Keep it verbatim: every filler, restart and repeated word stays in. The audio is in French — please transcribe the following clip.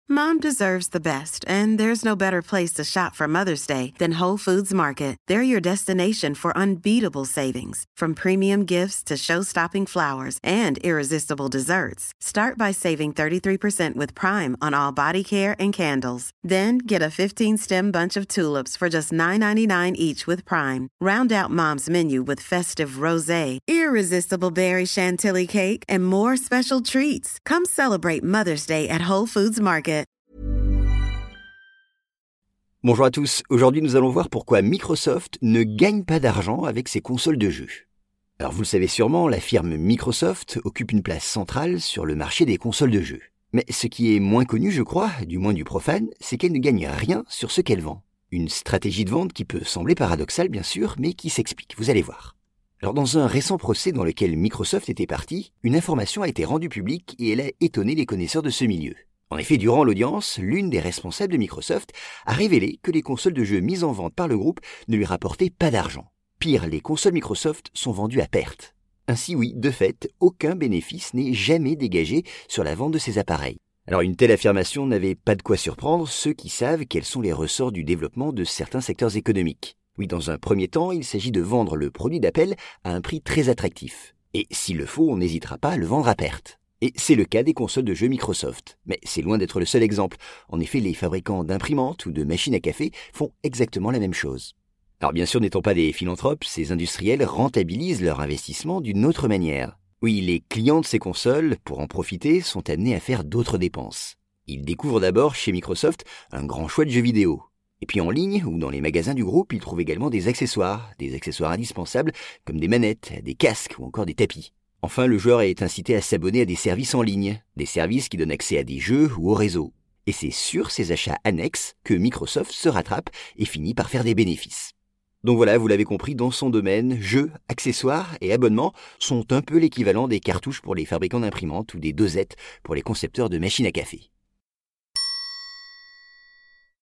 Mom deserves the best, and there's no better place to shop for Mother's Day than Whole Foods Market. They're your destination for unbeatable savings, from premium gifts to show-stopping flowers and irresistible desserts. Start by saving thirty-three percent with Prime on all body care and candles. Then get a fifteen-stem bunch of tulips for just nine ninety-nine each with Prime. Round out Mom's menu with festive rosé, irresistible berry chantilly cake, and more special treats. Come celebrate Mother's Day at Whole Foods Market. Bonjour à tous, aujourd'hui nous allons voir pourquoi Microsoft ne gagne pas d'argent avec ses consoles de jeux. Alors vous le savez sûrement, la firme Microsoft occupe une place centrale sur le marché des consoles de jeux. Mais ce qui est moins connu, je crois, du moins du profane, c'est qu'elle ne gagne rien sur ce qu'elle vend. Une stratégie de vente qui peut sembler paradoxale bien sûr, mais qui s'explique, vous allez voir. Alors dans un récent procès dans lequel Microsoft était partie, une information a été rendue publique et elle a étonné les connaisseurs de ce milieu. En effet, durant l'audience, l'une des responsables de Microsoft a révélé que les consoles de jeux mises en vente par le groupe ne lui rapportaient pas d'argent. Pire, les consoles Microsoft sont vendues à perte. Ainsi oui, de fait, aucun bénéfice n'est jamais dégagé sur la vente de ces appareils. Alors une telle affirmation n'avait pas de quoi surprendre ceux qui savent quels sont les ressorts du développement de certains secteurs économiques. Oui, dans un premier temps, il s'agit de vendre le produit d'appel à un prix très attractif. Et s'il le faut, on n'hésitera pas à le vendre à perte. Et c'est le cas des consoles de jeux Microsoft. Mais c'est loin d'être le seul exemple. En effet, les fabricants d'imprimantes ou de machines à café font exactement la même chose. Alors bien sûr, n'étant pas des philanthropes, ces industriels rentabilisent leur investissement d'une autre manière. Oui, les clients de ces consoles, pour en profiter, sont amenés à faire d'autres dépenses. Ils découvrent d'abord chez Microsoft un grand choix de jeux vidéo. Et puis en ligne ou dans les magasins du groupe, ils trouvent également des accessoires, des accessoires indispensables comme des manettes, des casques ou encore des tapis. Enfin, le joueur est incité à s'abonner à des services en ligne, des services qui donnent accès à des jeux ou au réseau. Et c'est sur ces achats annexes que Microsoft se rattrape et finit par faire des bénéfices. Donc voilà, vous l'avez compris, dans son domaine, jeux, accessoires et abonnements sont un peu l'équivalent des cartouches pour les fabricants d'imprimantes ou des dosettes pour les concepteurs de machines à café.